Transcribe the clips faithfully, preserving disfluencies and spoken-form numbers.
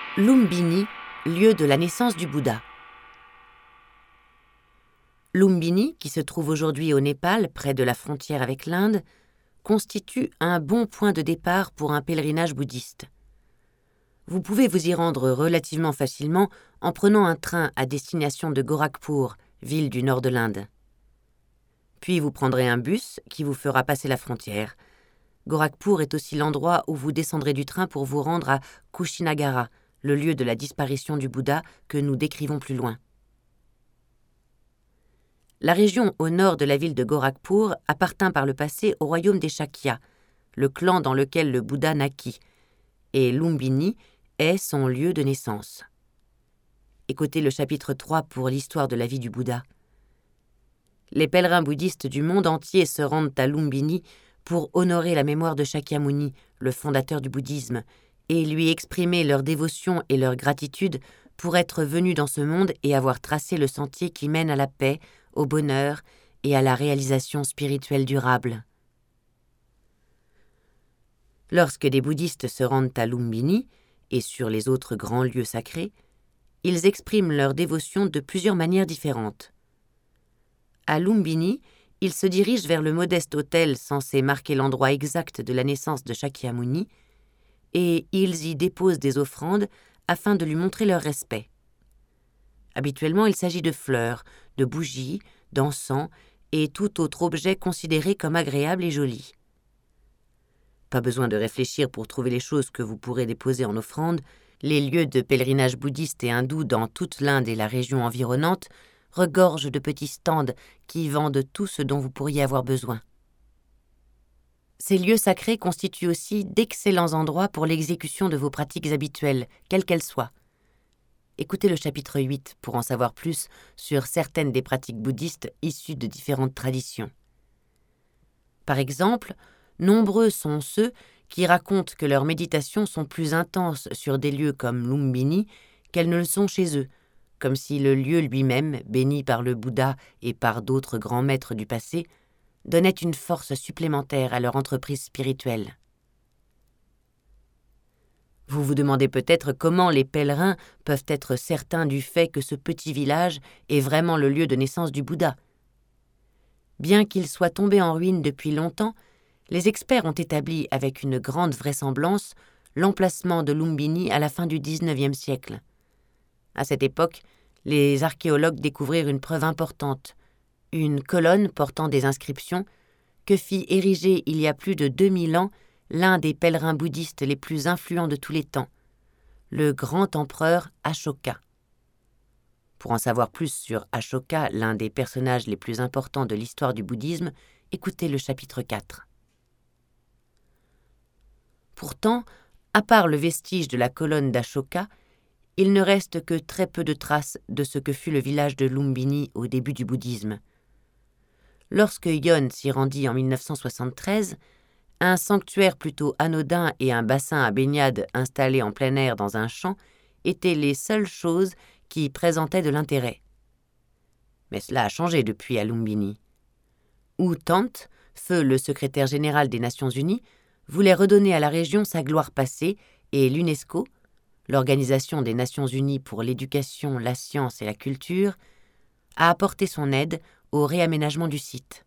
Lumbini, lieu de la naissance du Bouddha. Lumbini, qui se trouve aujourd'hui au Népal, près de la frontière avec l'Inde, constitue un bon point de départ pour un pèlerinage bouddhiste. Vous pouvez vous y rendre relativement facilement en prenant un train à destination de Gorakhpur, ville du nord de l'Inde. Puis vous prendrez un bus qui vous fera passer la frontière. Gorakhpur est aussi l'endroit où vous descendrez du train pour vous rendre à Kushinagara, le lieu de la disparition du Bouddha que nous décrivons plus loin. La région au nord de la ville de Gorakhpur appartint par le passé au royaume des Shakya, le clan dans lequel le Bouddha naquit, et Lumbini est son lieu de naissance. Écoutez le chapitre trois pour l'histoire de la vie du Bouddha. Les pèlerins bouddhistes du monde entier se rendent à Lumbini pour honorer la mémoire de Shakyamuni, le fondateur du bouddhisme, et lui exprimer leur dévotion et leur gratitude pour être venus dans ce monde et avoir tracé le sentier qui mène à la paix, au bonheur et à la réalisation spirituelle durable. Lorsque des bouddhistes se rendent à Lumbini et sur les autres grands lieux sacrés, ils expriment leur dévotion de plusieurs manières différentes. À Lumbini, ils se dirigent vers le modeste autel censé marquer l'endroit exact de la naissance de Shakyamuni, et ils y déposent des offrandes afin de lui montrer leur respect. Habituellement, il s'agit de fleurs, de bougies, d'encens et tout autre objet considéré comme agréable et joli. Pas besoin de réfléchir pour trouver les choses que vous pourrez déposer en offrande. Les lieux de pèlerinage bouddhiste et hindou dans toute l'Inde et la région environnante regorgent de petits stands qui vendent tout ce dont vous pourriez avoir besoin. Ces lieux sacrés constituent aussi d'excellents endroits pour l'exécution de vos pratiques habituelles, quelles qu'elles soient. Écoutez le chapitre huit pour en savoir plus sur certaines des pratiques bouddhistes issues de différentes traditions. Par exemple, nombreux sont ceux qui racontent que leurs méditations sont plus intenses sur des lieux comme Lumbini qu'elles ne le sont chez eux, comme si le lieu lui-même, béni par le Bouddha et par d'autres grands maîtres du passé, donnait une force supplémentaire à leur entreprise spirituelle. Vous vous demandez peut-être comment les pèlerins peuvent être certains du fait que ce petit village est vraiment le lieu de naissance du Bouddha. Bien qu'il soit tombé en ruine depuis longtemps, les experts ont établi avec une grande vraisemblance l'emplacement de Lumbini à la fin du dix-neuvième siècle. À cette époque, les archéologues découvrirent une preuve importante, une colonne portant des inscriptions que fit ériger il y a plus de deux mille ans l'un des pèlerins bouddhistes les plus influents de tous les temps, le grand empereur Ashoka. Pour en savoir plus sur Ashoka, l'un des personnages les plus importants de l'histoire du bouddhisme, écoutez le chapitre quatre. Pourtant, à part le vestige de la colonne d'Ashoka, il ne reste que très peu de traces de ce que fut le village de Lumbini au début du bouddhisme. Lorsque Yon s'y rendit en mille neuf cent soixante-treize, un sanctuaire plutôt anodin et un bassin à baignade installé en plein air dans un champ étaient les seules choses qui présentaient de l'intérêt. Mais cela a changé depuis à Lumbini. U Thant, feu le secrétaire général des Nations Unies, voulait redonner à la région sa gloire passée et l'UNESCO, l'Organisation des Nations Unies pour l'éducation, la science et la culture, a apporté son aide au réaménagement du site.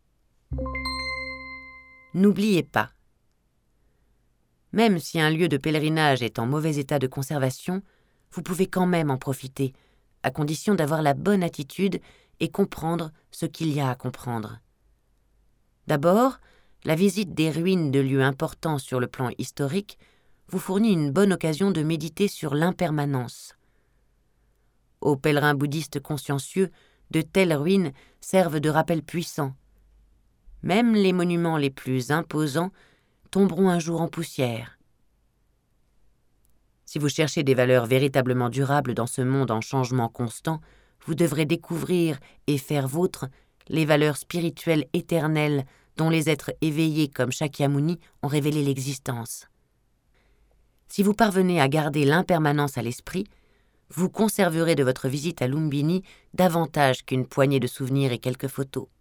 N'oubliez pas, même si un lieu de pèlerinage est en mauvais état de conservation, vous pouvez quand même en profiter, à condition d'avoir la bonne attitude et comprendre ce qu'il y a à comprendre. D'abord, la visite des ruines de lieux importants sur le plan historique vous fournit une bonne occasion de méditer sur l'impermanence. Aux pèlerins bouddhistes consciencieux, de telles ruines servent de rappel puissant. Même les monuments les plus imposants tomberont un jour en poussière. Si vous cherchez des valeurs véritablement durables dans ce monde en changement constant, vous devrez découvrir et faire vôtre les valeurs spirituelles éternelles dont les êtres éveillés comme Shakyamuni ont révélé l'existence. Si vous parvenez à garder l'impermanence à l'esprit, vous conserverez de votre visite à Lumbini davantage qu'une poignée de souvenirs et quelques photos.